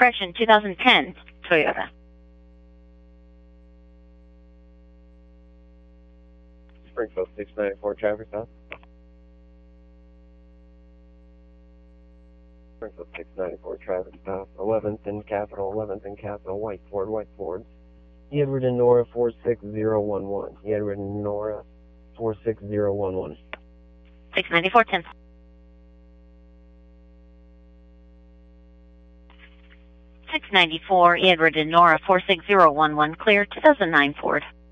correction, 2010 Toyota. Springfield 694 traffic stop. Springfield 694 traffic stop. 11th and Capital, 11th and Capital, White Ford. Edward and Nora 46011. Edward and Nora 46011. 694 10. 694 Edward and Nora 46011, clear, 2009 Ford.